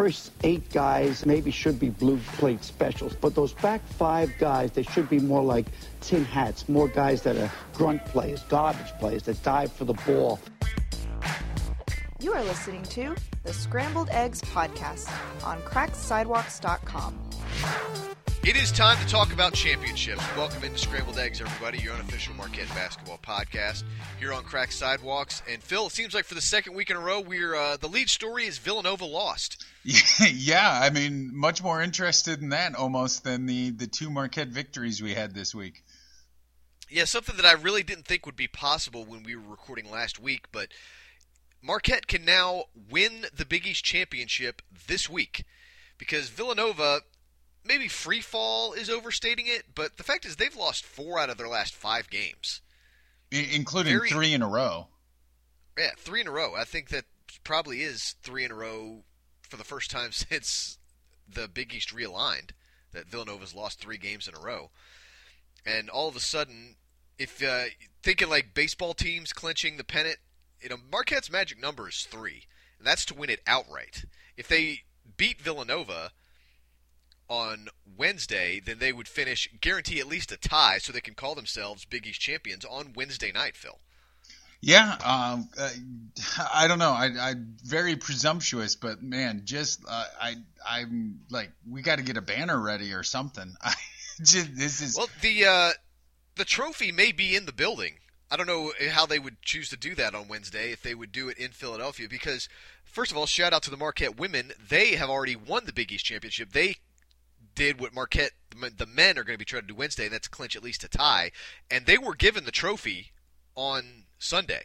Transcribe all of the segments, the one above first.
first 8 guys maybe should be blue plate specials, but those back 5 guys, they should be more like tin hats, more guys that are grunt players, garbage players that dive for the ball. You are listening to the Scrambled Eggs Podcast on cracksidewalks.com. It is time to talk about championships. Welcome into Scrambled Eggs, everybody, your unofficial Marquette basketball podcast here on Cracked Sidewalks. And Phil, it seems like for the second week in a row, the lead story is Villanova lost. Yeah, I mean, much more interested in that almost than the 2 Marquette victories we had this week. Yeah, something that I really didn't think would be possible when we were recording last week, but Marquette can now win the Big East championship this week because Villanova, maybe free fall is overstating it, but the fact is they've lost 4 out of their last 5 games. Including 3 in a row. Yeah, 3 in a row. I think that probably is 3 in a row for the first time since the Big East realigned, that Villanova's lost 3 games in a row. And all of a sudden, if thinking like baseball teams clinching the pennant, Marquette's magic number is 3, and that's to win it outright. If they beat Villanova on Wednesday, then they would guarantee at least a tie so they can call themselves Big East champions on Wednesday night, Phil. Yeah, I don't know. I'm very presumptuous, but man, I'm like, we got to get a banner ready or something. Well, the trophy may be in the building. I don't know how they would choose to do that on Wednesday, if they would do it in Philadelphia, because first of all, shout out to the Marquette women. They have already won the Big East championship. They did what Marquette, the men, are going to be trying to do Wednesday, and that's clinch at least a tie. And they were given the trophy on Sunday.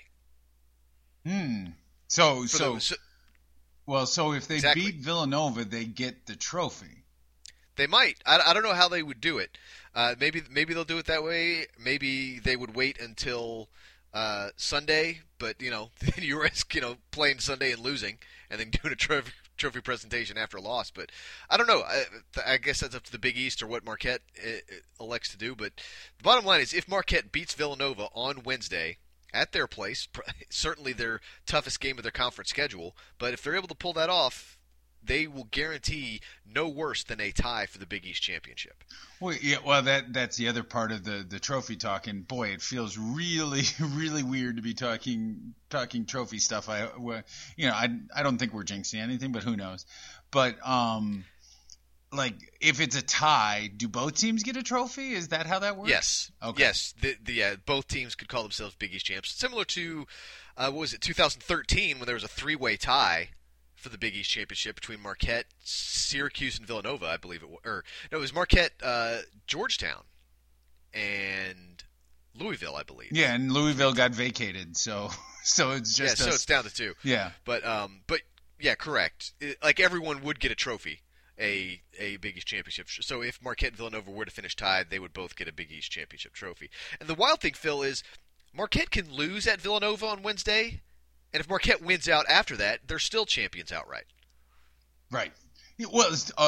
So if they exactly. beat Villanova, they get the trophy. They might. I don't know how they would do it. Maybe they'll do it that way. Maybe they would wait until Sunday, but then you risk playing Sunday and losing, and then doing a trophy presentation after a loss. But I don't know. I guess that's up to the Big East or what Marquette elects to do. But the bottom line is, if Marquette beats Villanova on Wednesday at their place, certainly their toughest game of their conference schedule, but if they're able to pull that off, they will guarantee no worse than a tie for the Big East championship. Well, yeah, that's the other part of the trophy talk, and boy, it feels really, really weird to be talking trophy stuff. I don't think we're jinxing anything, but who knows? But like, if it's a tie, do both teams get a trophy? Is that how that works? Yes. Okay. Yes. Both teams could call themselves Big East champs, similar to 2013 when there was a 3-way tie for the Big East championship between Marquette, Syracuse, and Villanova, I believe it was. It was Marquette, Georgetown, and Louisville, I believe. Yeah, and Louisville got vacated, so it's just so it's down to 2. Yeah, but yeah, correct. Like, everyone would get a trophy, a Big East championship. So if Marquette and Villanova were to finish tied, they would both get a Big East championship trophy. And the wild thing, Phil, is Marquette can lose at Villanova on Wednesday. And if Marquette wins out after that, they're still champions outright. Right. Well,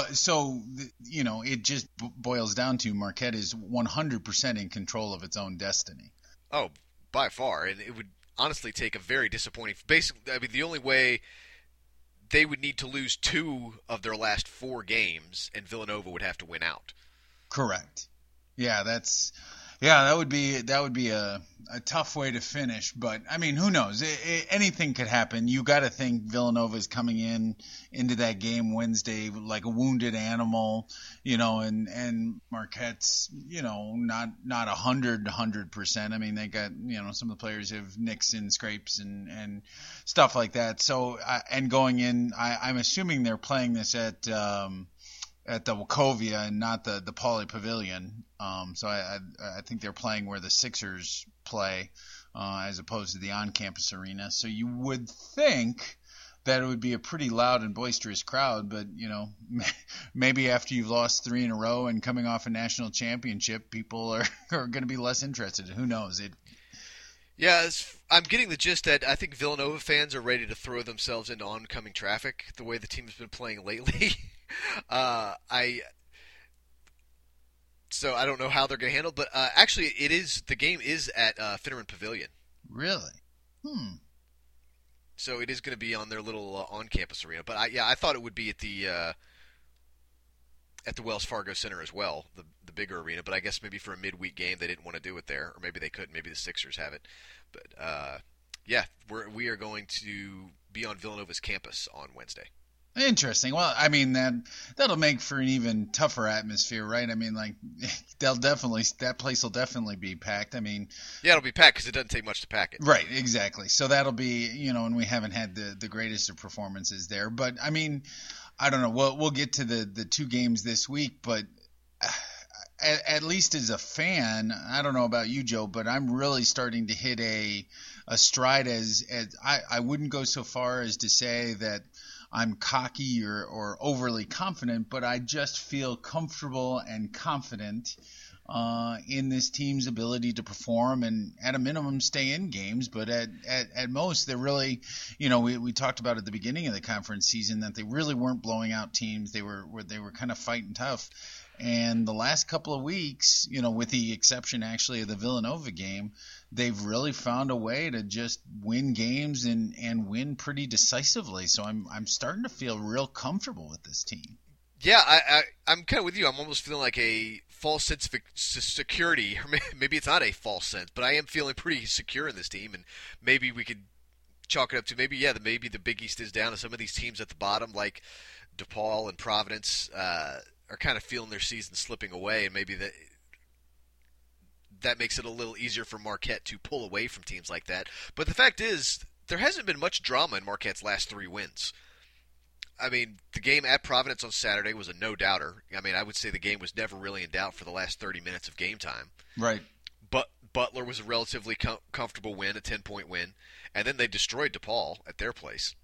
it just boils down to Marquette is 100% in control of its own destiny. Oh, by far. And it would honestly take a very disappointing – basically, I mean, the only way they would need to lose 2 of their last 4 games, and Villanova would have to win out. Correct. Yeah, that would be a tough way to finish, but I mean, who knows? Anything could happen. You got to think Villanova's coming into that game Wednesday like a wounded animal, and Marquette's, not 100%. I mean, they got, some of the players have nicks and scrapes and stuff like that. So, and going in, I'm assuming they're playing this at the Wachovia and not the Pauley Pavilion. So I think they're playing where the Sixers play as opposed to the on-campus arena. So you would think that it would be a pretty loud and boisterous crowd, but, maybe after you've lost 3 in a row and coming off a national championship, people are going to be less interested. Who knows? Yeah, I'm getting the gist that I think Villanova fans are ready to throw themselves into oncoming traffic the way the team has been playing lately. So I don't know how they're going to handle it, but actually the game is at Finneran Pavilion. Really? So it is going to be on their little on-campus arena. But I thought it would be at the Wells Fargo Center as well, the bigger arena. But I guess maybe for a midweek game they didn't want to do it there, or maybe they couldn't. Maybe the Sixers have it. But yeah, we are going to be on Villanova's campus on Wednesday. Interesting. Well, I mean that'll make for an even tougher atmosphere, right? I mean, like that place will definitely be packed. I mean, yeah, it'll be packed because it doesn't take much to pack it. Right, exactly. So that'll be, and we haven't had the greatest of performances there, but I mean, I don't know. We'll get to the two games this week, but at least as a fan, I don't know about you, Joe, but I'm really starting to hit a stride as I wouldn't go so far as to say that I'm cocky or overly confident, but I just feel comfortable and confident in this team's ability to perform and at a minimum stay in games. But at most, they're really, we talked about at the beginning of the conference season that they really weren't blowing out teams. They were kind of fighting tough. And the last couple of weeks, with the exception actually of the Villanova game, they've really found a way to just win games and win pretty decisively. So I'm starting to feel real comfortable with this team. Yeah, I'm kind of with you. I'm almost feeling like a false sense of security. Or maybe it's not a false sense, but I am feeling pretty secure in this team. And maybe we could chalk it up to maybe the Big East is down, and some of these teams at the bottom like DePaul and Providence are kind of feeling their season slipping away, and maybe that makes it a little easier for Marquette to pull away from teams like that. But the fact is, there hasn't been much drama in Marquette's last 3 wins. I mean, the game at Providence on Saturday was a no-doubter. I mean, I would say the game was never really in doubt for the last 30 minutes of game time. Right. But Butler was a relatively comfortable win, a 10-point win, and then they destroyed DePaul at their place.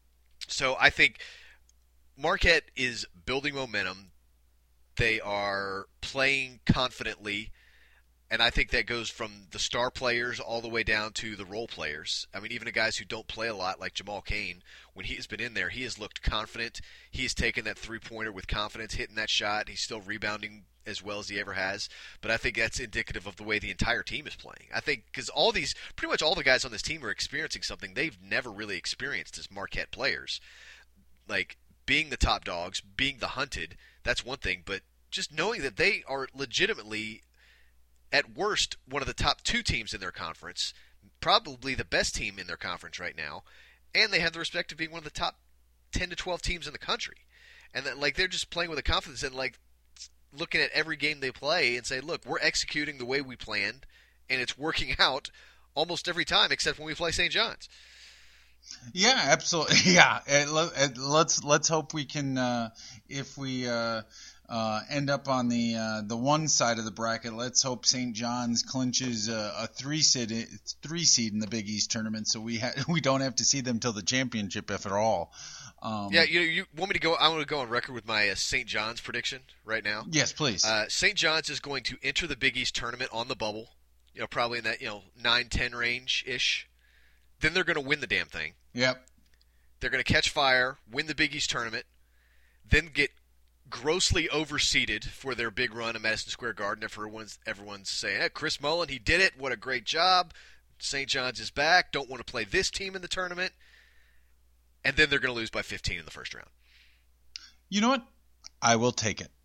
So I think Marquette is building momentum. They are playing confidently, and I think that goes from the star players all the way down to the role players. I mean, even the guys who don't play a lot, like Jamal Cain, when he has been in there, he has looked confident. He has taken that three-pointer with confidence, hitting that shot. He's still rebounding as well as he ever has. But I think that's indicative of the way the entire team is playing. I think because pretty much all the guys on this team are experiencing something they've never really experienced as Marquette players. Like, being the top dogs, being the hunted, that's one thing, but just knowing that they are legitimately, at worst, one of the top 2 teams in their conference, probably the best team in their conference right now, and they have the respect of being one of the top 10 to 12 teams in the country. And that, like, they're just playing with a confidence and, like, looking at every game they play and say, look, we're executing the way we planned, and it's working out almost every time except when we play St. John's. Yeah, absolutely. Yeah, let's hope we can, if we end up on the one side of the bracket, let's hope St. John's clinches a 3 seed in the Big East tournament, so we don't have to see them till the championship, if at all. Yeah, you want me to go? I want to go on record with my St. John's prediction right now. Yes, please. St. John's is going to enter the Big East tournament on the bubble, probably in that 9-10 range ish. Then they're going to win the damn thing. Yep. They're going to catch fire, win the Big East tournament, then get grossly overseeded for their big run at Madison Square Garden. Everyone's saying, hey, Chris Mullin, he did it. What a great job. St. John's is back. Don't want to play this team in the tournament. And then they're going to lose by 15 in the first round. You know what? I will take it.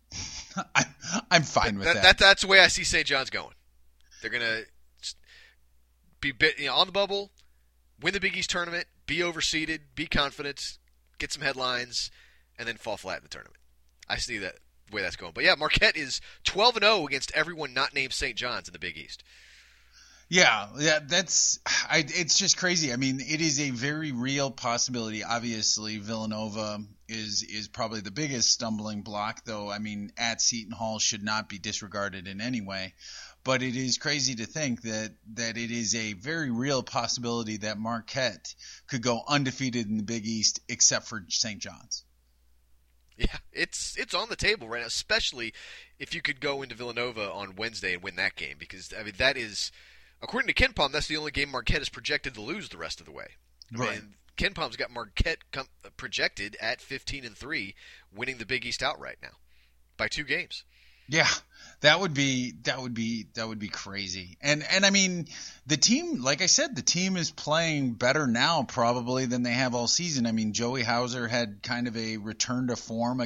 I'm fine with that. That's the way I see St. John's going. They're going to be on the bubble, win the Big East tournament, be overseeded, be confident, get some headlines, and then fall flat in the tournament. I see that the way that's going. But yeah, Marquette is 12-0 against everyone not named St. John's in the Big East. Yeah, it's just crazy. I mean, it is a very real possibility. Obviously, Villanova is probably the biggest stumbling block, though. I mean, at Seton Hall should not be disregarded in any way. But it is crazy to think that it is a very real possibility that Marquette could go undefeated in the Big East except for St. John's. Yeah, it's on the table right now, especially if you could go into Villanova on Wednesday and win that game, because I mean that is, according to KenPom, that's the only game Marquette is projected to lose the rest of the way. Right. And KenPom's got Marquette projected at 15-3, winning the Big East outright now by 2 games. Yeah, that would be crazy. And I mean, the team, like I said, the team is playing better now probably than they have all season. I mean, Joey Hauser had kind of a return to form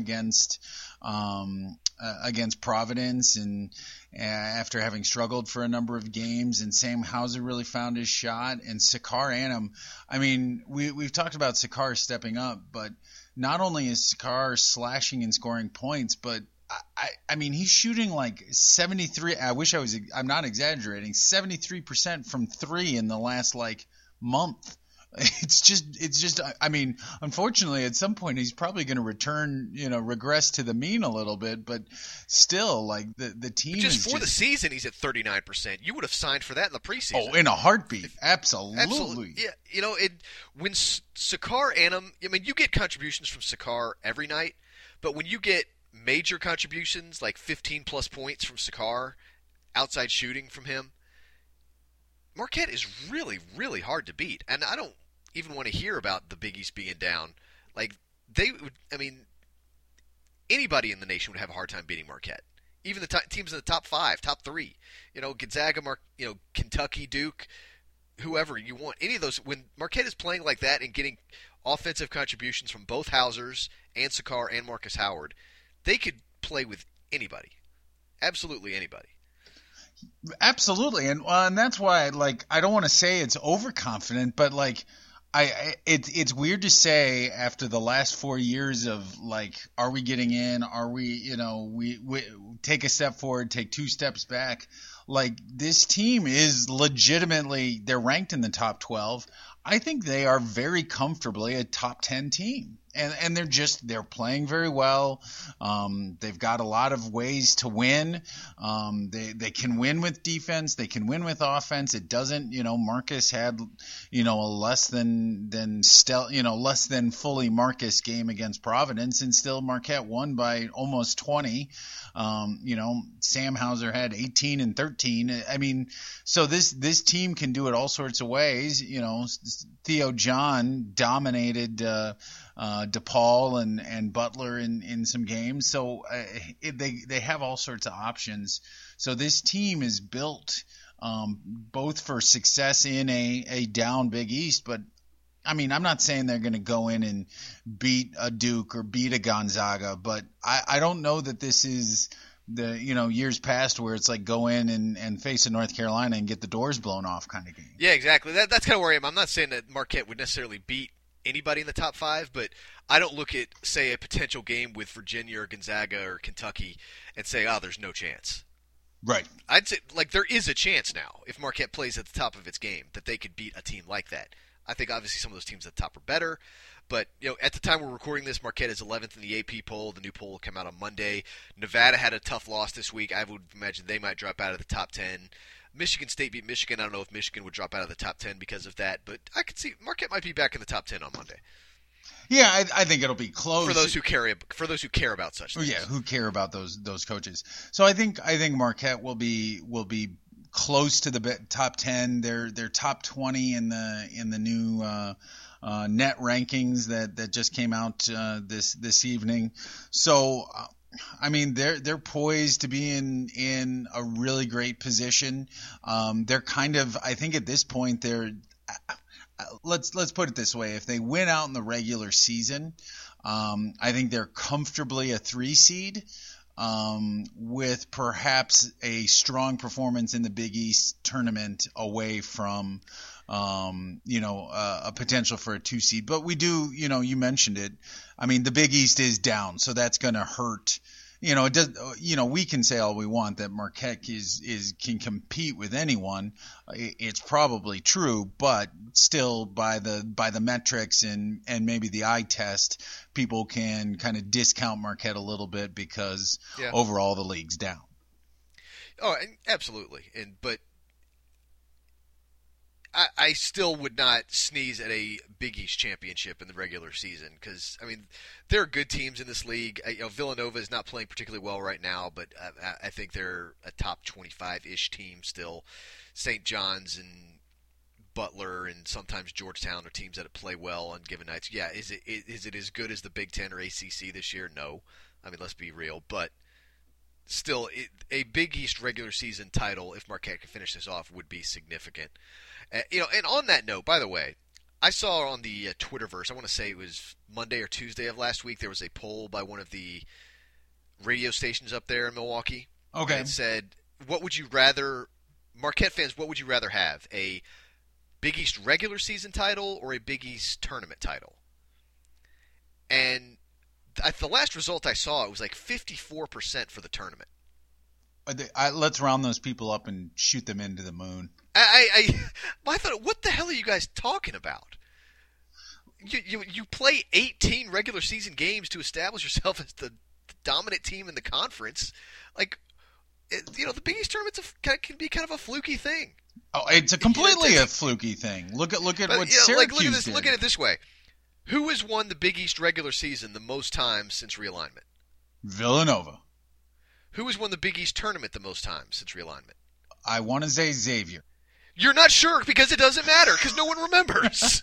against Providence, and after having struggled for a number of games, and Sam Hauser really found his shot, and Sakar Annam. I mean, we've talked about Sakar stepping up, but not only is Sakar slashing and scoring points, but I mean, he's shooting like 73. I'm not exaggerating. 73% from three in the last like month. It's just. I mean, unfortunately, at some point he's probably going to regress to the mean a little bit. But still, like the team just for the season, he's at 39%. You would have signed for that in the preseason. Oh, in a heartbeat, absolutely. Absolutely. Yeah, when Sakar Annam, I mean, you get contributions from Sakar every night, but when you get major contributions like 15 plus points from Sakar, outside shooting from him, Marquette is really, really hard to beat. And I don't even want to hear about the Big East being down. Like, anybody in the nation would have a hard time beating Marquette. Even the teams in the top 5, top 3. Gonzaga, Kentucky, Duke, whoever you want. Any of those. When Marquette is playing like that and getting offensive contributions from both Hausers and Sakar and Marcus Howard, they could play with anybody. Absolutely anybody. Absolutely, and that's why, like, I don't want to say it's overconfident, but like, it's weird to say after the last 4 years of like, are we getting in? Are we, we take a step forward, take 2 steps back. Like, this team is legitimately, they're ranked in the top 12. I think they are very comfortably a top 10 team. And they're playing very well. They've got a lot of ways to win. They can win with defense. They can win with offense. It doesn't, Marcus had, a less than fully Marcus game against Providence, and still Marquette won by almost 20. Sam Hauser had 18 and 13. I mean, so this team can do it all sorts of ways. Theo John dominated DePaul and Butler in some games. So they have all sorts of options. So this team is built both for success in a down Big East, but I mean, I'm not saying they're going to go in and beat a Duke or beat a Gonzaga, but I don't know that this is the years past where it's like go in and face a North Carolina and get the doors blown off kind of game. Yeah, exactly. That's kind of where I am. I'm not saying that Marquette would necessarily beat anybody in the top 5, but I don't look at, say, a potential game with Virginia or Gonzaga or Kentucky and say, there's no chance. Right. I'd say, like, there is a chance now, if Marquette plays at the top of its game, that they could beat a team like that. I think, obviously, some of those teams at the top are better, but, at the time we're recording this, Marquette is 11th in the AP poll. The new poll will come out on Monday. Nevada had a tough loss this week. I would imagine they might drop out of the top 10. Michigan State beat Michigan. I don't know if Michigan would drop out of the top 10 because of that, but I could see Marquette might be back in the top 10 on Monday. Yeah, I think it'll be close for those who care about such things. Yeah, who care about those coaches. So I think Marquette will be close to the top 10. They're top 20 in the new net rankings that just came out this evening. So I mean, they're poised to be in a really great position. They're kind of, I think at this point, let's put it this way: if they win out in the regular season, I think they're comfortably a 3 seed. With perhaps a strong performance in the Big East tournament away from, a potential for a 2 seed. But we do, you mentioned it. I mean, the Big East is down, so that's going to hurt. It does. We can say all we want that Marquette can compete with anyone. It's probably true, but still, by the metrics and maybe the eye test, people can kind of discount Marquette a little bit because overall the league's down. Oh, absolutely, but I still would not sneeze at a Big East championship in the regular season because, I mean, there are good teams in this league. Villanova is not playing particularly well right now, but I think they're a top 25-ish team still. St. John's and Butler and sometimes Georgetown are teams that play well on given nights. Yeah, is it as good as the Big Ten or ACC this year? No. I mean, let's be real, but still, a Big East regular season title, if Marquette could finish this off, would be significant. And on that note, by the way, I saw on the Twitterverse, I want to say it was Monday or Tuesday of last week, there was a poll by one of the radio stations up there in Milwaukee. Okay. And it said, what would you rather, Marquette fans, what would you rather have? A Big East regular season title or a Big East tournament title? And the last result I saw, it was like 54% for the tournament. Let's round those people up and shoot them into the moon. I thought, what the hell are you guys talking about? You play 18 regular season games to establish yourself as the dominant team in the conference. Like, the Big East tournament can be kind of a fluky thing. Oh, it's a completely a fluky thing. Look at what Syracuse did. Look at it this way. Who has won the Big East regular season the most times since realignment? Villanova. Who has won the Big East tournament the most times since realignment? I want to say Xavier. You're not sure because it doesn't matter because no one remembers.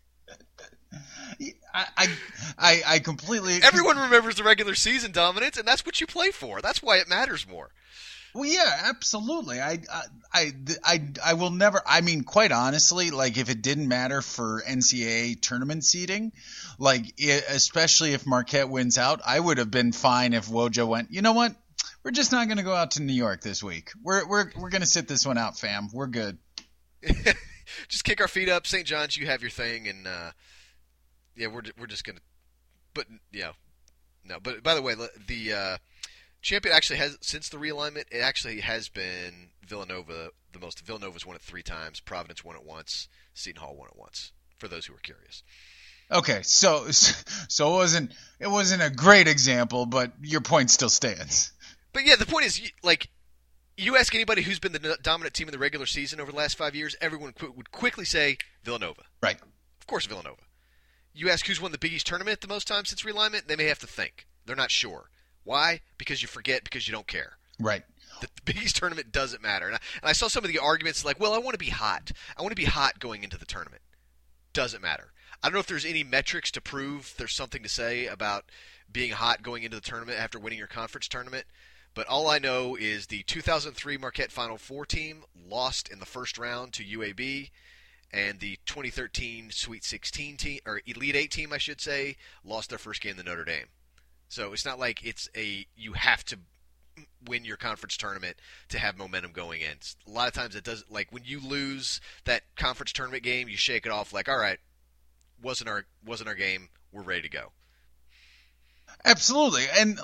I completely. Everyone remembers the regular season dominance, and that's what you play for. That's why it matters more. Well, yeah, absolutely. I will never. I mean, quite honestly, like if it didn't matter for NCAA tournament seeding, especially if Marquette wins out, I would have been fine if Wojo went. You know what? We're just not going to go out to New York this week. We're going to sit this one out, fam. We're good. Just kick our feet up, St. John's. You have your thing, and we're just going to. But yeah, no. But by the way, the champion actually has, since the realignment, it actually has been Villanova the most. Villanova's won it 3 times. Providence won it once. Seton Hall won it once. For those who are curious. Okay, so it wasn't a great example, but your point still stands. But yeah, the point is, you ask anybody who's been the dominant team in the regular season over the last 5 years, everyone would quickly say Villanova. Right. Of course, Villanova. You ask who's won the Big East tournament the most times since realignment, they may have to think. They're not sure. Why? Because you forget, because you don't care. Right. The Big East tournament doesn't matter. And I saw some of the arguments like, well, I want to be hot. I want to be hot going into the tournament. Doesn't matter. I don't know if there's any metrics to prove there's something to say about being hot going into the tournament after winning your conference tournament. But all I know is the 2003 Marquette Final Four team lost in the first round to UAB, and the 2013 Sweet 16 team, or Elite 8 team, I should say, lost their first game to Notre Dame. So it's not like you have to win your conference tournament to have momentum going in. A lot of times it does. Like when you lose that conference tournament game, you shake it off like, all right, wasn't our game. We're ready to go. Absolutely, and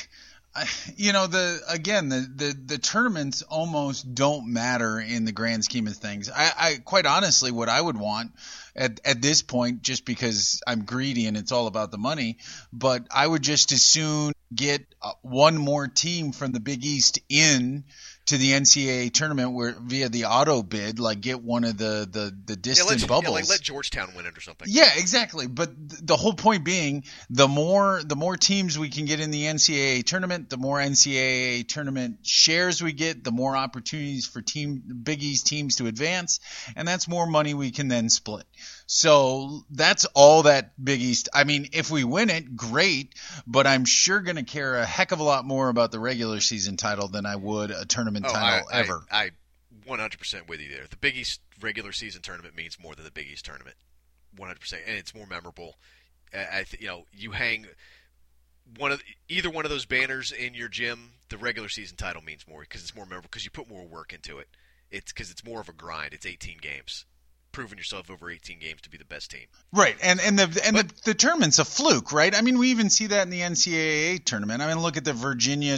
the tournaments almost don't matter in the grand scheme of things. I quite honestly, what I would want at this point, just because I'm greedy and it's all about the money, but I would just as soon get one more team from the Big East in to the NCAA tournament via the auto bid, like get one of the distant bubbles. Yeah, like let Georgetown win it or something. Yeah, exactly. But the whole point being, the more teams we can get in the NCAA tournament, the more NCAA tournament shares we get, the more opportunities for Big East teams to advance, and that's more money we can then split. So that's all that Big East. I mean, if we win it, great, but I'm sure going to care a heck of a lot more about the regular season title than I would a tournament title ever. I 100% with you there. The Big East regular season tournament means more than the Big East tournament, 100%, and it's more memorable. You hang either one of those banners in your gym, the regular season title means more because it's more memorable because you put more work into it. It's because it's more of a grind. It's 18 games. Proven yourself over 18 games to be the best team. Right, the tournament's a fluke, right? I mean, we even see that in the NCAA tournament. I mean, look at the Virginia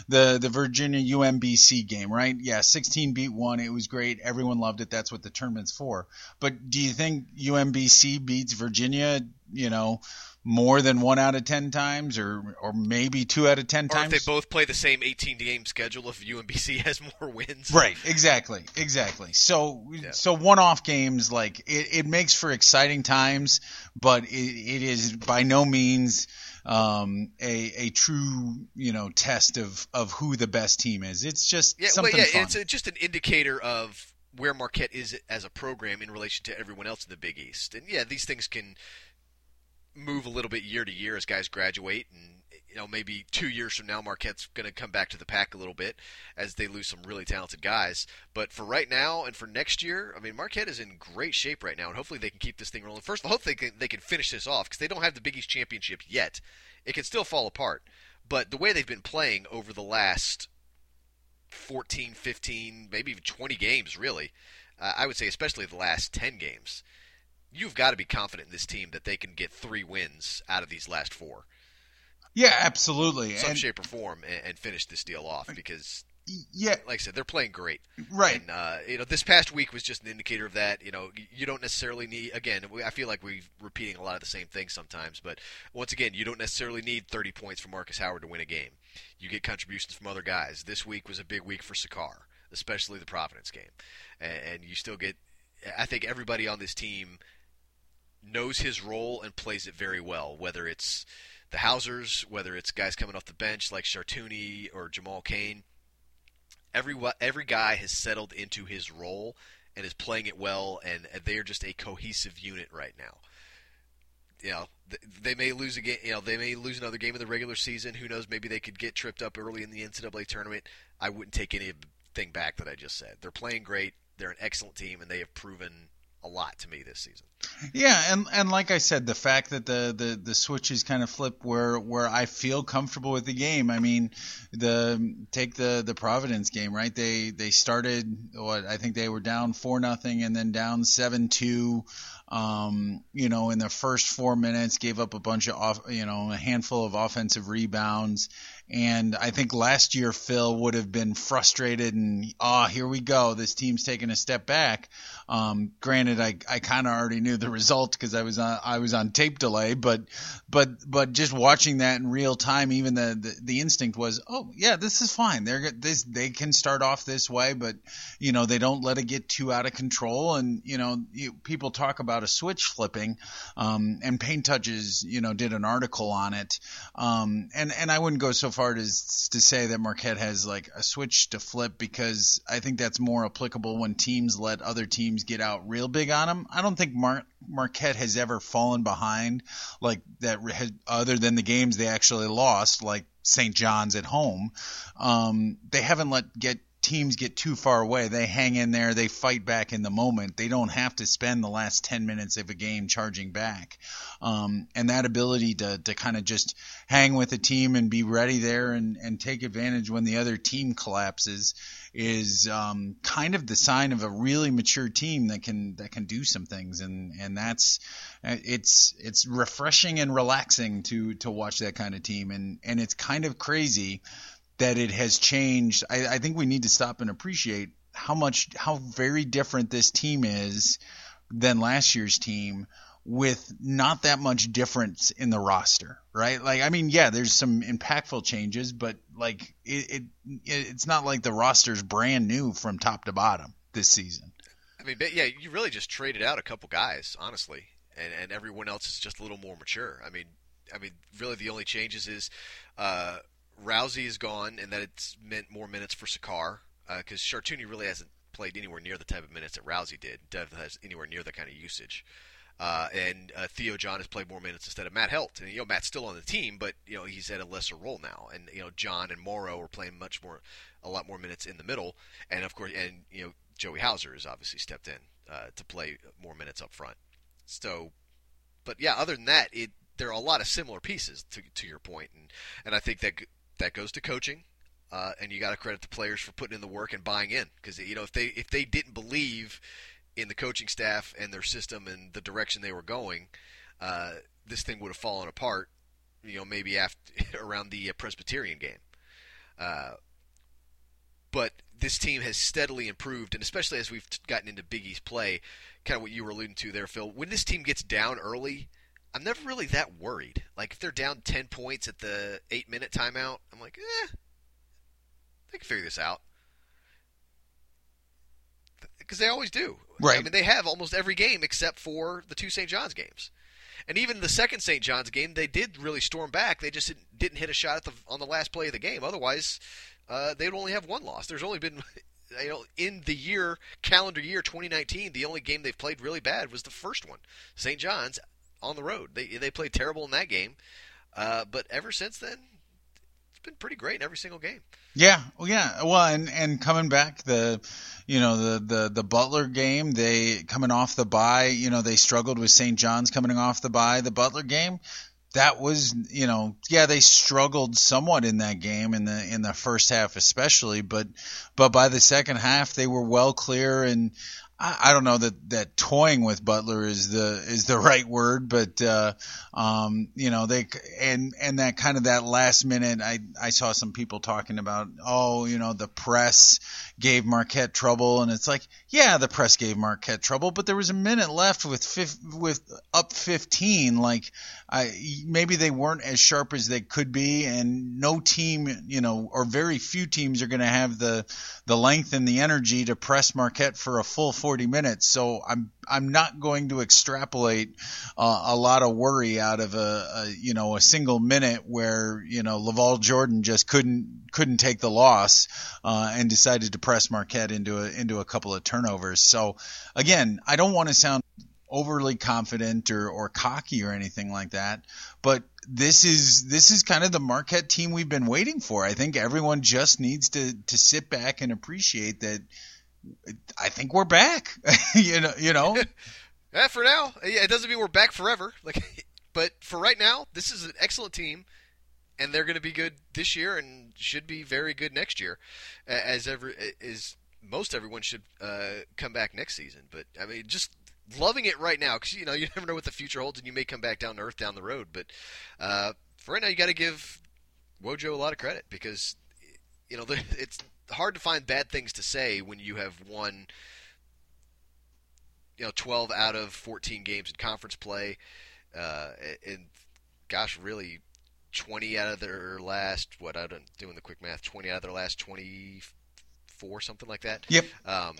UMBC game, right? Yeah, 16 beat 1. It was great. Everyone loved it. That's what the tournament's for. But do you think UMBC beats Virginia, more than 1 out of 10 times, or maybe 2 out of 10 times? Or if they both play the same 18-game schedule, if UMBC has more wins. Right, exactly. So one-off games, it makes for exciting times, but it is by no means a true test of who the best team is. It's just something fun. It's just an indicator of where Marquette is as a program in relation to everyone else in the Big East. And these things can move a little bit year to year as guys graduate, and maybe 2 years from now, Marquette's going to come back to the pack a little bit as they lose some really talented guys. But for right now and for next year, I mean, Marquette is in great shape right now, and hopefully they can keep this thing rolling. First of all, hopefully they can finish this off because they don't have the Big East championship yet. It can still fall apart. But the way they've been playing over the last 14, 15, maybe even 20 games, really, I would say especially the last 10 games, you've got to be confident in this team that they can get 3 wins out of these last 4. Yeah, absolutely. Some shape or form and finish this deal off because, yeah, like I said, they're playing great. Right. And, this past week was just an indicator of that. You don't necessarily need, again, I feel like we're repeating a lot of the same things sometimes, but once again, you don't necessarily need 30 points from Marcus Howard to win a game. You get contributions from other guys. This week was a big week for Sakar, especially the Providence game. And you still get, I think everybody on this team knows his role and plays it very well, whether it's the Hausers, whether it's guys coming off the bench like Chartouni or Jamal Cain. Every guy has settled into his role and is playing it well, and they are just a cohesive unit right now. They may lose a game. They may lose another game in the regular season. Who knows? Maybe they could get tripped up early in the NCAA tournament. I wouldn't take anything back that I just said. They're playing great. They're an excellent team, and they have proven a lot to me this season. Yeah, and like I said, the fact that the switches kind of flip where I feel comfortable with the game. I mean, take the Providence game, right? They started I think they were down 4-0 and then down 7-2. In the first 4 minutes, gave up a bunch of a handful of offensive rebounds. And I think last year Phil would have been frustrated and, here we go. This team's taking a step back. Granted, I kind of already knew the result because I was on tape delay, but just watching that in real time, even the instinct was, this is fine. They can start off this way, but they don't let it get too out of control. And people talk about a switch flipping, and Paint Touches did an article on it, and I wouldn't go so far as to say that Marquette has like a switch to flip, because I think that's more applicable when teams let other teams get out real big on them. I don't think Marquette has ever fallen behind like that, other than the games they actually lost, like St. John's at home. They haven't let teams get too far away. They hang in there. They fight back in the moment. They don't have to spend the last 10 minutes of a game charging back. And that ability to kind of just hang with a team and be ready there and take advantage when the other team collapses is kind of the sign of a really mature team that can do some things. And that's it's refreshing and relaxing to watch that kind of team. And it's kind of crazy that it has changed. I think we need to stop and appreciate how very different this team is than last year's team, with not that much difference in the roster, right? Like, I mean, yeah, there's some impactful changes, but like it's not like the roster's brand new from top to bottom this season. I mean, yeah, you really just traded out a couple guys, honestly, and everyone else is just a little more mature. I mean, really the only changes is Rousey is gone, and that it's meant more minutes for Sakar, because Chartouni really hasn't played anywhere near the type of minutes that Rousey did. Definitely has anywhere near that kind of usage. And Theo John has played more minutes instead of Matt Helt. And, Matt's still on the team, but, he's at a lesser role now. And, John and Morrow are playing a lot more minutes in the middle. And, of course, Joey Hauser has obviously stepped in to play more minutes up front. So, but, yeah, other than that, there are a lot of similar pieces to your point. And I think that goes to coaching. And you got to credit the players for putting in the work and buying in. Because, if they didn't believe in the coaching staff and their system and the direction they were going, this thing would have fallen apart, maybe around the Presbyterian game. But this team has steadily improved, and especially as we've gotten into Big East play, kind of what you were alluding to there, Phil, when this team gets down early, I'm never really that worried. Like, if they're down 10 points at the 8-minute timeout, I'm like, they can figure this out. Because they always do. Right. I mean, they have almost every game except for the 2 St. John's games. And even the second St. John's game, they did really storm back. They just didn't hit a shot on the last play of the game. Otherwise, they would only have one loss. There's only been, in the calendar year 2019, the only game they've played really bad was the first one, St. John's on the road. They played terrible in that game. But ever since then, been pretty great in every single game. Yeah, well, yeah. Well, and coming back, the Butler game, they coming off the bye, they struggled with St. John's coming off the bye. The Butler game, that was, they struggled somewhat in that game in the first half especially, but by the second half they were well clear. And I don't know that toying with Butler is the right word, but they and that kind of that last minute, I saw some people talking about, the press gave Marquette trouble, and it's like, yeah, the press gave Marquette trouble, but there was a minute left with up 15. Like, maybe they weren't as sharp as they could be, and no team, or very few teams are going to have the length and the energy to press Marquette for a full 40 minutes. So I'm not going to extrapolate a lot of worry out of a single minute where Laval Jordan just couldn't take the loss and decided to press Marquette into a couple of turnovers. So again, I don't want to sound overly confident or cocky or anything like that, but this is kind of the Marquette team we've been waiting for. I think everyone just needs to sit back and appreciate that. I think we're back. you know. Yeah, for now. Yeah, it doesn't mean we're back forever. But for right now, this is an excellent team, and they're going to be good this year and should be very good next year, as most everyone should come back next season. But I mean, just loving it right now, because you never know what the future holds, and you may come back down to earth down the road. But for right now, you got to give Wojo a lot of credit, because it's hard to find bad things to say when you have won 12 out of 14 games in conference play, and gosh, really 20 out of their last, I'm doing the quick math, 20 out of their last 24, something like that. Yep.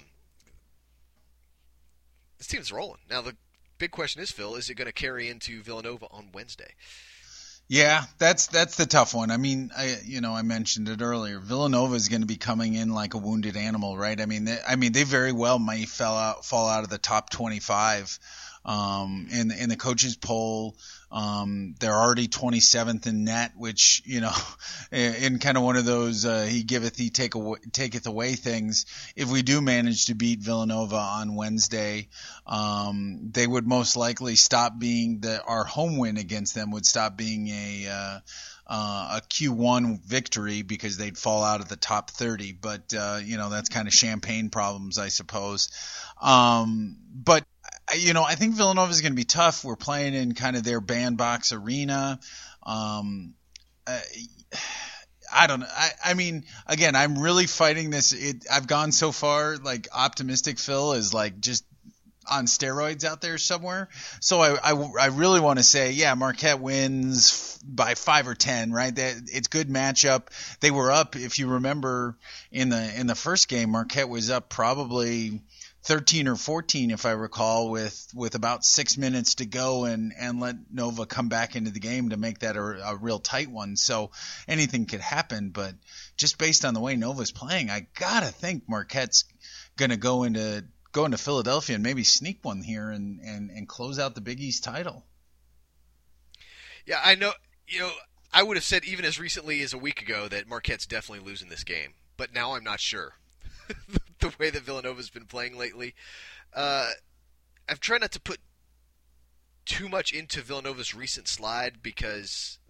This team's rolling. Now the big question is, Phil, is it going to carry into Villanova on Wednesday? Yeah, that's the tough one. I mean, I mentioned it earlier. Villanova is going to be coming in like a wounded animal, right? I mean, they very well might fall out of the top 25 in the coaches poll. They're already 27th in net, which, in kind of one of those he giveth, he taketh away things. If we do manage to beat Villanova on Wednesday, they would most likely stop being our home win against them would stop being a Q1 victory, because they'd fall out of the top 30. But that's kind of champagne problems, I suppose. But I think Villanova is going to be tough. We're playing in kind of their bandbox arena. I don't know. I mean, again, I'm really fighting this. I've gone so far, like, optimistic Phil is like just on steroids out there somewhere. So I really want to say, yeah, Marquette wins by 5 or 10, right? It's good matchup. They were up, if you remember, in the first game, Marquette was up probably 13 or 14, if I recall, with about 6 minutes to go, and let Nova come back into the game to make that a real tight one. So anything could happen, but just based on the way Nova's playing, I gotta think Marquette's gonna go into Philadelphia and maybe sneak one here and close out the Big East title. Yeah, I know. I would have said even as recently as a week ago that Marquette's definitely losing this game, but now I'm not sure. The way that Villanova's been playing lately. I've tried not to put too much into Villanova's recent slide, because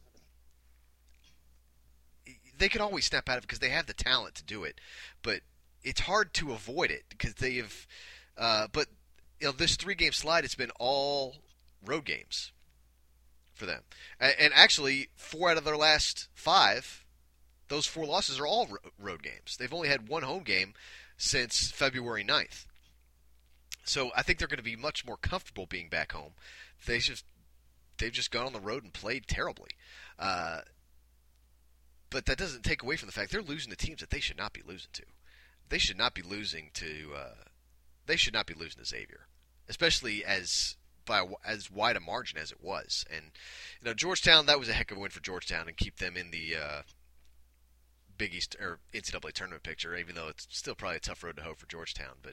they can always snap out of it because they have the talent to do it. But it's hard to avoid it because they have. But this 3-game slide, it's been all road games for them, and actually 4 out of their last 5. Those 4 losses are all road games. They've only had 1 home game since February 9th. So I think they're going to be much more comfortable being back home. They've just gone on the road and played terribly. But that doesn't take away from the fact they're losing to teams that they should not be losing to. They should not be losing to. They should not be losing to Xavier, especially by as wide a margin as it was. And Georgetown, that was a heck of a win for Georgetown, and keep them in the Big East or NCAA tournament picture, even though it's still probably a tough road to hoe for Georgetown. But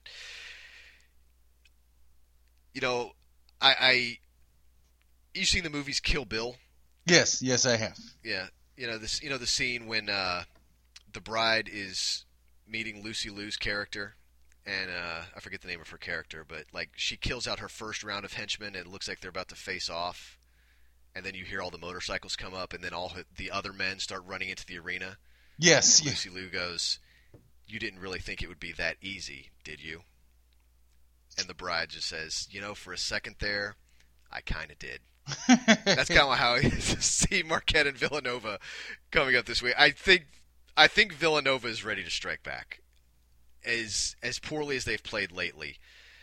you've seen the movies Kill Bill? Yes, I have. Yeah, the scene when the bride is meeting Lucy Liu's character, and I forget the name of her character, but like she kills out her first round of henchmen, and it looks like they're about to face off, and then you hear all the motorcycles come up, and then all the other men start running into the arena. Yes. And Lucy Liu goes, "You didn't really think it would be that easy, did you?" And the bride just says, "For a second there, I kind of did." That's kind of how I see Marquette and Villanova coming up this week. I think Villanova is ready to strike back. As poorly as they've played lately,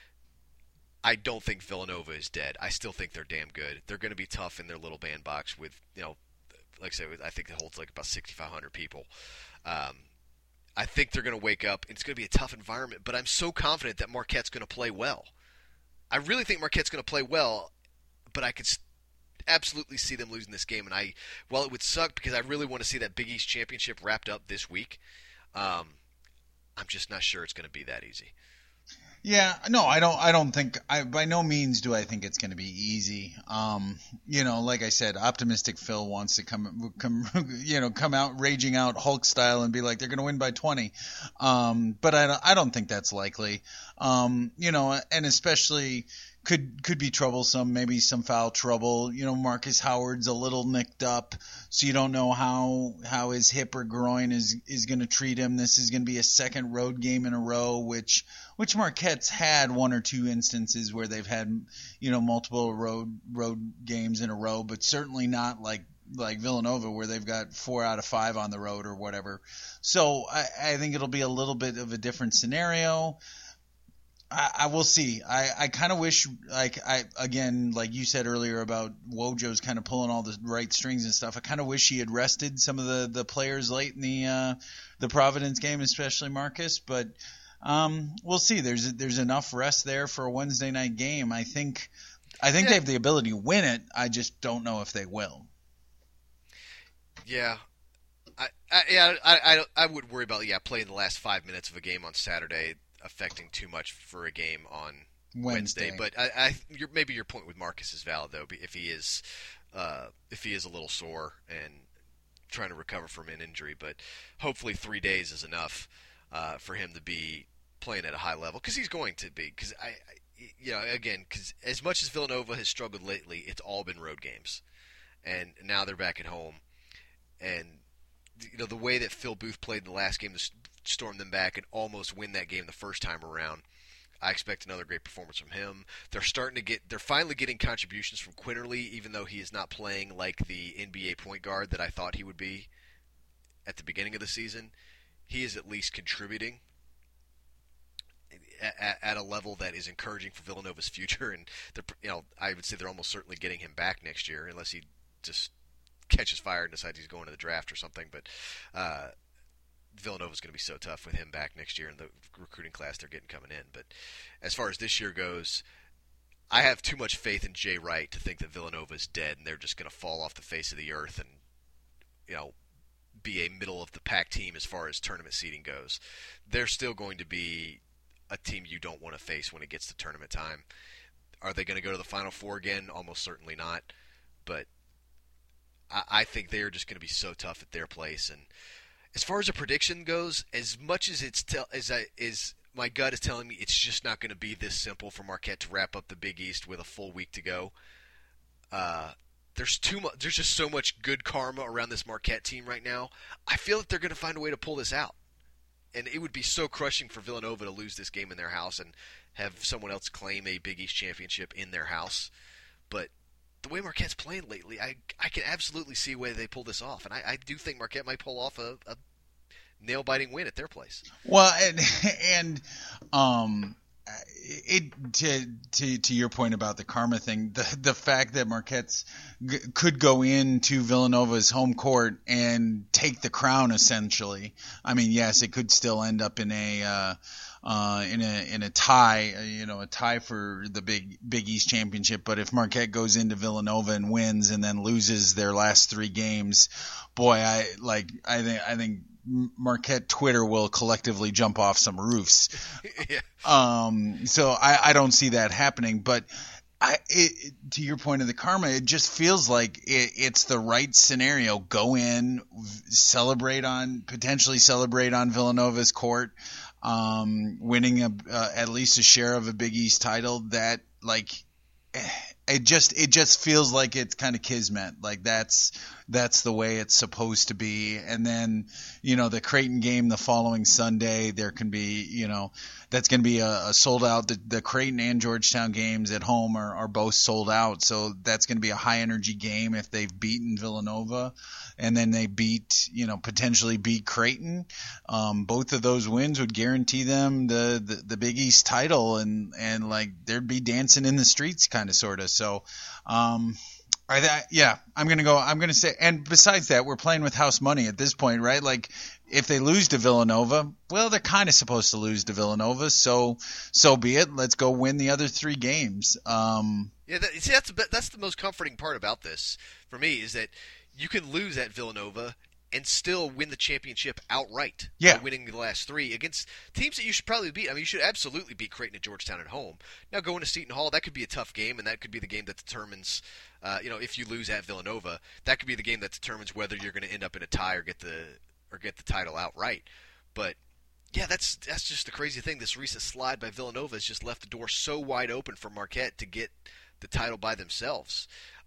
I don't think Villanova is dead. I still think they're damn good. They're going to be tough in their little bandbox with, like I said, I think it holds like about 6,500 people. I think they're going to wake up. It's going to be a tough environment, but I'm so confident that Marquette's going to play well. I really think Marquette's going to play well, but I could absolutely see them losing this game. And while it would suck because I really want to see that Big East championship wrapped up this week, I'm just not sure it's going to be that easy. Yeah, no, I don't think. By no means do I think it's going to be easy. Like I said, optimistic Phil wants to come out raging out Hulk style and be like they're going to win by 20. But I don't think that's likely. And especially could be troublesome, maybe some foul trouble. Marcus Howard's a little nicked up, so you don't know how his hip or groin is going to treat him. This is going to be a second road game in a row, which Marquette's had one or two instances where they've had, multiple road games in a row, but certainly not like Villanova where they've got 4 out of 5 on the road or whatever. So I think it'll be a little bit of a different scenario. I will see. I kind of wish, like you said earlier about Wojo's kind of pulling all the right strings and stuff. I kind of wish he had rested some of the players late in the Providence game, especially Marcus. But we'll see. There's enough rest there for a Wednesday night game. I think they have the ability to win it. I just don't know if they will. Yeah. I would worry about playing the last 5 minutes of a game on Saturday affecting too much for a game on Wednesday. But maybe your point with Marcus is valid though. If he is a little sore and trying to recover from an injury, but hopefully 3 days is enough for him to be playing at a high level because he's going to be. Because because as much as Villanova has struggled lately, it's all been road games, and now they're back at home, and the way that Phil Booth played in the last game to storm them back and almost win that game the first time around. I expect another great performance from him. They're finally getting contributions from Quinterly, even though he is not playing like the NBA point guard that I thought he would be at the beginning of the season. He is at least contributing at a level that is encouraging for Villanova's future, and I would say they're almost certainly getting him back next year, unless he just catches fire and decides he's going to the draft or something. But Villanova's going to be so tough with him back next year in the recruiting class they're getting coming in. But as far as this year goes, I have too much faith in Jay Wright to think that Villanova is dead and they're just going to fall off the face of the earth and be a middle of the pack team as far as tournament seeding goes. They're still going to be a team you don't want to face when it gets to tournament time. Are they going to go to the Final Four again? Almost certainly not. But I think they are just going to be so tough at their place. And as far as a prediction goes, as much as my gut is telling me it's just not going to be this simple for Marquette to wrap up the Big East with a full week to go. There's just so much good karma around this Marquette team right now. I feel that they're going to find a way to pull this out. And it would be so crushing for Villanova to lose this game in their house and have someone else claim a Big East championship in their house. But the way Marquette's playing lately, I can absolutely see where they pull this off. And I do think Marquette might pull off a nail-biting win at their place. Well, to your point about the karma thing, the fact that Marquette's could go into Villanova's home court and take the crown essentially. I mean, yes, it could still end up in a tie, a tie for the Big East championship. But if Marquette goes into Villanova and wins and then loses their last 3 games, boy, I think Marquette Twitter will collectively jump off some roofs. Yeah. So I don't see that happening. But To your point of the karma, it just feels like it's the right scenario. Go in, potentially celebrate on Villanova's court, winning at least a share of a Big East title. That it just feels like it's kind of kismet. Like that's the way it's supposed to be. And then, the Creighton game the following Sunday, there can be, that's going to be a sold out. The Creighton and Georgetown games at home are both sold out. So that's going to be a high energy game if they've beaten Villanova and then they potentially beat Creighton. Both of those wins would guarantee them the Big East title and they'd be dancing in the streets kind of sort of. So, I'm going to say, and besides that, we're playing with house money at this point, right? Like, if they lose to Villanova, well, they're kind of supposed to lose to Villanova, so be it. Let's go win the other 3 games. That's the most comforting part about this for me is that you can lose at Villanova and still win the championship outright. Yeah. By winning the last 3 against teams that you should probably beat. I mean, you should absolutely beat Creighton and Georgetown at home. Now, going to Seton Hall, that could be a tough game, and that could be the game that determines, if you lose at Villanova, that could be the game that determines whether you're going to end up in a tie or get the title outright. But yeah, that's just the crazy thing. This recent slide by Villanova has just left the door so wide open for Marquette to get the title by themselves,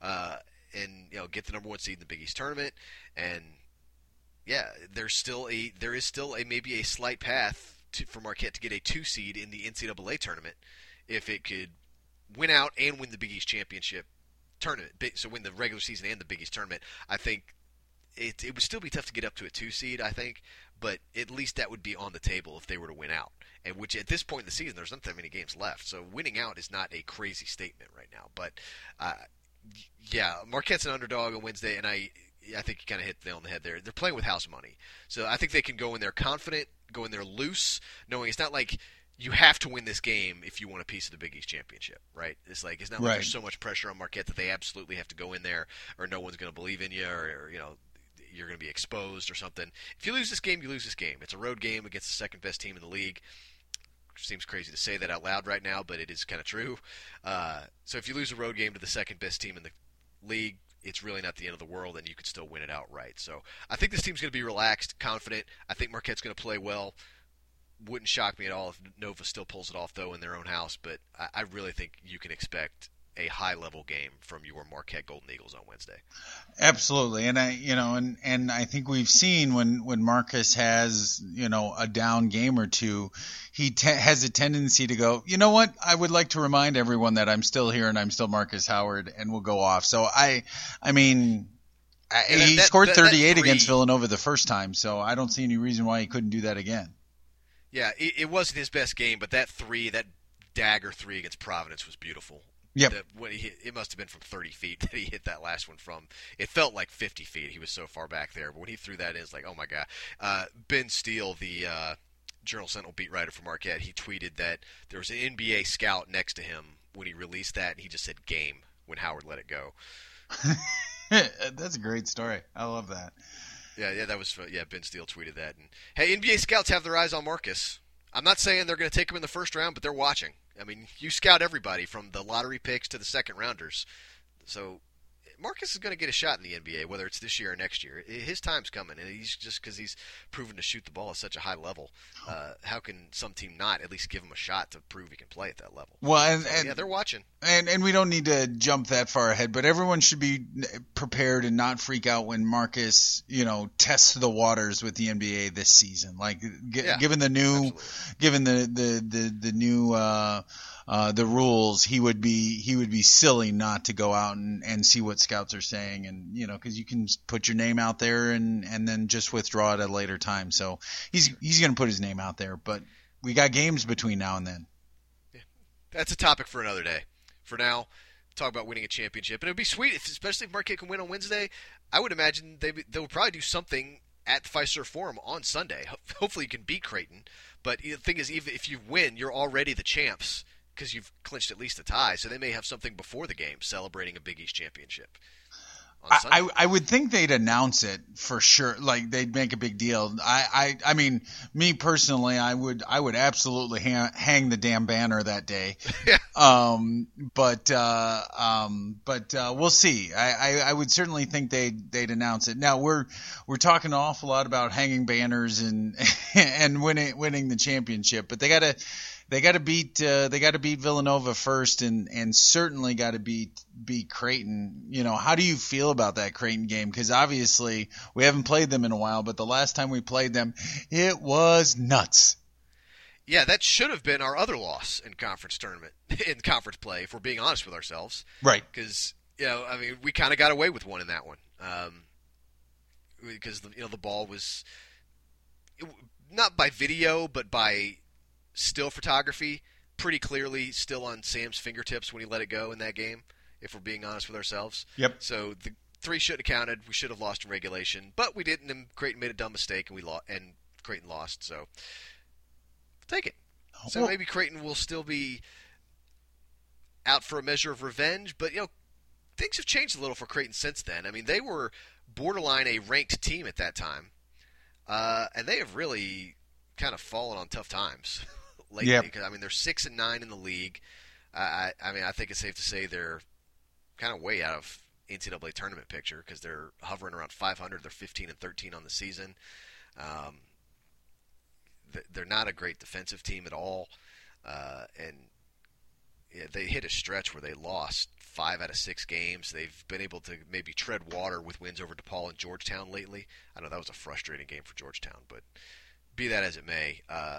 and get the number 1 seed in the Big East tournament. And yeah, there is still maybe a slight path for Marquette to get a 2 seed in the NCAA tournament if it could win out and win the Big East championship tournament. So win the regular season and the Big East tournament. I think it would still be tough to get up to a 2 seed, I think, but at least that would be on the table if they were to win out. And which at this point in the season, there's not that many games left, so winning out is not a crazy statement right now. But Marquette's an underdog on Wednesday, and I think you kind of hit the nail on the head there. They're playing with house money, so I think they can go in there confident, go in there loose, knowing it's not like you have to win this game if you want a piece of the Big East championship, right? It's not like there's so much pressure on Marquette that they absolutely have to go in there, or no one's going to believe in you, or you're going to be exposed or something. If you lose this game, you lose this game. It's a road game against the second best team in the league. Seems crazy to say that out loud right now, but it is kind of true. So if you lose a road game to the second best team in the league, it's really not the end of the world, and you could still win it outright. So I think this team's going to be relaxed, confident. I think Marquette's going to play well. Wouldn't shock me at all if Nova still pulls it off, though, in their own house. But I really think you can expect a high-level game from your Marquette Golden Eagles on Wednesday. Absolutely, and I think we've seen when Marcus has a down game or two, he has a tendency to go, you know what? I would like to remind everyone that I'm still here and I'm still Marcus Howard, and we'll go off. So he scored 38 against Villanova the first time, so I don't see any reason why he couldn't do that again. Yeah, it wasn't his best game, but that dagger 3 against Providence was beautiful. Yep. It must have been from 30 feet that he hit that last one from. It felt like 50 feet. He was so far back there. But when he threw that in, it's like, oh, my God. Ben Steele, the Journal-Sentinel beat writer for Marquette, he tweeted that there was an NBA scout next to him when he released that, and he just said game when Howard let it go. That's a great story. I love that. Yeah, that was Ben Steele tweeted that. And hey, NBA scouts have their eyes on Marcus. I'm not saying they're going to take him in the first round, but they're watching. I mean, you scout everybody from the lottery picks to the second rounders. So Marcus is going to get a shot in the NBA, whether it's this year or next year. His time's coming, and he's just because he's proven to shoot the ball at such a high level. How can some team not at least give him a shot to prove he can play at that level? Well, they're watching. And we don't need to jump that far ahead, but everyone should be prepared and not freak out when Marcus, tests the waters with the NBA this season. Like, given the new, the rules, he would be silly not to go out and see what scouts are saying, and because you can put your name out there and then just withdraw it at a later time. So he's going to put his name out there, but we got games between now and then. Yeah. That's a topic for another day. For now, talk about winning a championship, and it would be sweet, especially if Marquette can win on Wednesday. I would imagine they would probably do something at the Fiserv Forum on Sunday. Hopefully, you can beat Creighton. But the thing is, even if you win, you're already the champs, because you've clinched at least a tie, so they may have something before the game celebrating a Big East championship Sunday. I would think they'd announce it for sure. Like they'd make a big deal. I mean, me personally, I would absolutely hang the damn banner that day. But we'll see. I would certainly think they'd announce it. Now we're talking an awful lot about hanging banners and and winning the championship, but they gotta beat Villanova first, and certainly got to beat Creighton. You know, how do you feel about that Creighton game? Because obviously we haven't played them in a while, but the last time we played them, it was nuts. Yeah, that should have been our other loss in conference play, if we're being honest with ourselves. Right. Because I mean, we kind of got away with one in that one, because the ball was not by video, but by still photography, pretty clearly still on Sam's fingertips when he let it go in that game, if we're being honest with ourselves. Yep. So the 3 shouldn't have counted. We should have lost in regulation, but we didn't, and Creighton made a dumb mistake, and Creighton lost, so take it. So maybe Creighton will still be out for a measure of revenge, but things have changed a little for Creighton since then. I mean, they were borderline a ranked team at that time, and they have really kind of fallen on tough times lately. Yep. Because I mean, they're 6-9 in the league. I mean, I think it's safe to say they're kind of way out of NCAA tournament picture because they're hovering around 500. They're 15-13 on the season. They're not a great defensive team at all, and they hit a stretch where they lost 5 out of 6 games. They've been able to maybe tread water with wins over DePaul and Georgetown lately. I know that was a frustrating game for Georgetown, but be that as it may,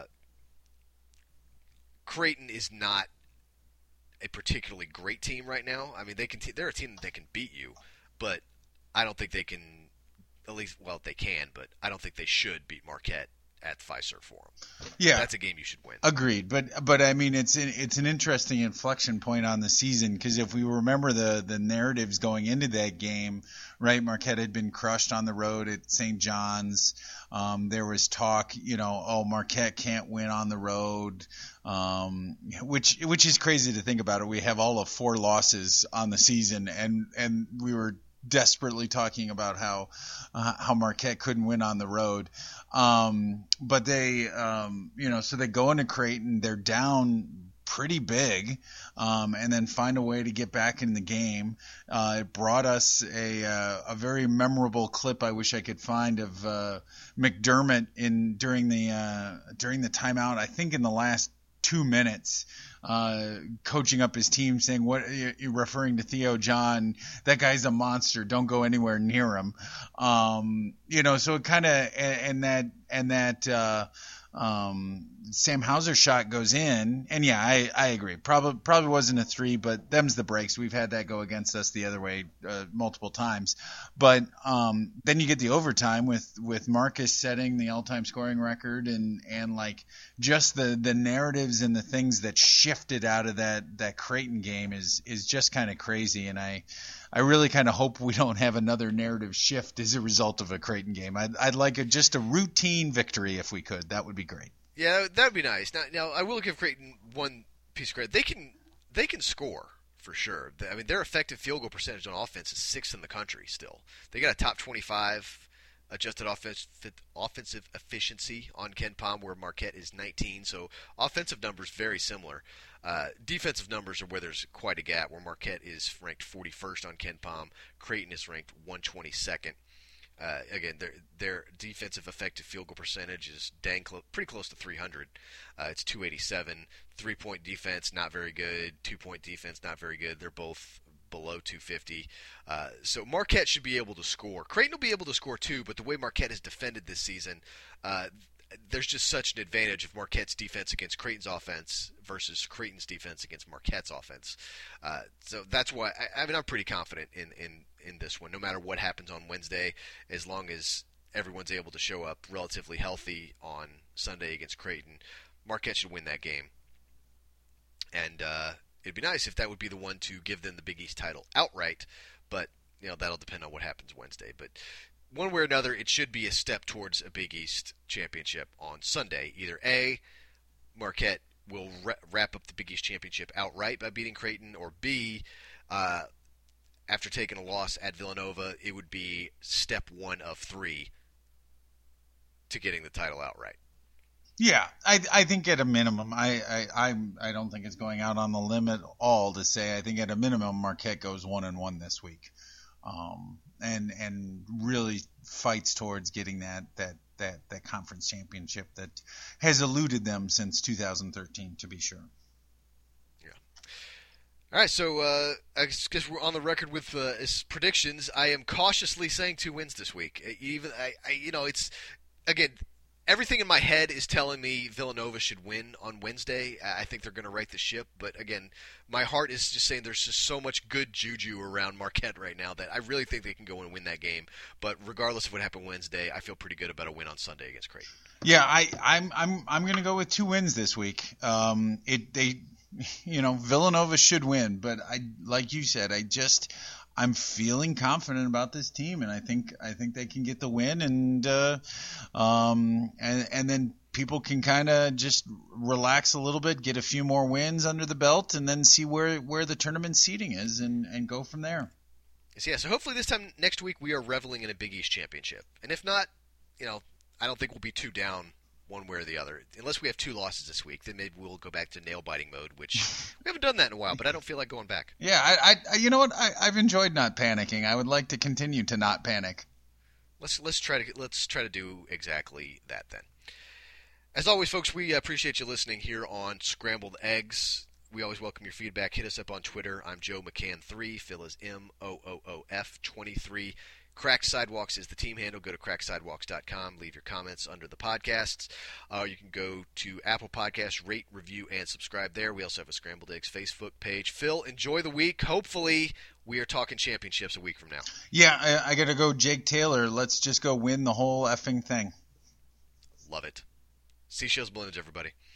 Creighton is not a particularly great team right now. I mean, they're a team that can beat you, but I don't think they can. At least, well, they can, but I don't think they should beat Marquette at the Fiserv Forum. Yeah, that's a game you should win. Agreed, but I mean, it's an interesting inflection point on the season because if we remember the narratives going into that game, right? Marquette had been crushed on the road at St. John's. There was talk, Marquette can't win on the road, which is crazy to think about it. We have all of 4 losses on the season, and we were desperately talking about how Marquette couldn't win on the road. But they, so they go into Creighton, they're down pretty big, and then find a way to get back in the game. It brought us a very memorable clip I wish I could find of McDermott during the timeout, I think in the last 2 minutes, coaching up his team, saying, "What you're referring to Theo John? That guy's a monster. Don't go anywhere near him." So it kind of and that Sam Hauser shot goes in, and yeah, I agree. Probably wasn't a 3, but them's the breaks. We've had that go against us the other way multiple times. But then you get the overtime with Marcus setting the all-time scoring record, and like just the narratives and the things that shifted out of that Creighton game is just kind of crazy. And I really kind of hope we don't have another narrative shift as a result of a Creighton game. I'd like just a routine victory if we could. That would be great. Yeah, that would be nice. Now I will give Creighton one piece of credit. They can score for sure. I mean, their effective field goal percentage on offense is 6th in the country still. They got a top 25 adjusted offensive efficiency on KenPom, where Marquette is 19. So offensive numbers very similar. Defensive numbers are where there's quite a gap, where Marquette is ranked 41st on KenPom. Creighton is ranked 122nd. Again, their defensive effective field goal percentage is pretty close to 300. It's 287. 3-point defense, not very good. 2-point defense, not very good. They're both below 250. So Marquette should be able to score. Creighton will be able to score too, but the way Marquette has defended this season, there's just such an advantage of Marquette's defense against Creighton's offense versus Creighton's defense against Marquette's offense. So that's why I'm pretty confident in this one, no matter what happens on Wednesday, as long as everyone's able to show up relatively healthy on Sunday against Creighton. Marquette should win that game. And it'd be nice if that would be the one to give them the Big East title outright, but that'll depend on what happens Wednesday. But one way or another, it should be a step towards a Big East championship on Sunday. Either A, Marquette will wrap up the Big East championship outright by beating Creighton, or B, after taking a loss at Villanova, it would be step 1 of 3 to getting the title outright. Yeah, I think at a minimum, I don't think it's going out on the limb at all to say I think at a minimum Marquette goes 1-1 this week, and really fights towards getting that conference championship that has eluded them since 2013, to be sure. Yeah. All right, so I guess we're on the record with predictions. I am cautiously saying 2 wins this week. Even it's again. Everything in my head is telling me Villanova should win on Wednesday. I think they're going to right the ship. But, again, my heart is just saying there's just so much good juju around Marquette right now that I really think they can go and win that game. But regardless of what happened Wednesday, I feel pretty good about a win on Sunday against Creighton. Yeah, I'm going to go with 2 wins this week. Villanova should win. But like you said, I'm feeling confident about this team, and I think they can get the win, and then people can kind of just relax a little bit, get a few more wins under the belt, and then see where the tournament seeding is, and go from there. Yeah, so hopefully this time next week we are reveling in a Big East championship, and if not, I don't think we'll be too down one way or the other. Unless we have 2 losses this week, then maybe we'll go back to nail-biting mode, which we haven't done that in a while, but I don't feel like going back. Yeah, I you know what? I've enjoyed not panicking. I would like to continue to not panic. Let's try to do exactly that then. As always, folks, we appreciate you listening here on Scrambled Eggs. We always welcome your feedback. Hit us up on Twitter. I'm Joe McCann3. Phil is MOOOF23. Cracked Sidewalks is the team handle. Go to cracksidewalks.com. Leave your comments under the podcasts. You can go to Apple Podcasts, rate, review, and subscribe there. We also have a Scrambled Eggs Facebook page. Phil, enjoy the week. Hopefully, we are talking championships a week from now. Yeah, I got to go Jake Taylor. Let's just go win the whole effing thing. Love it. Seashells Balloons, everybody.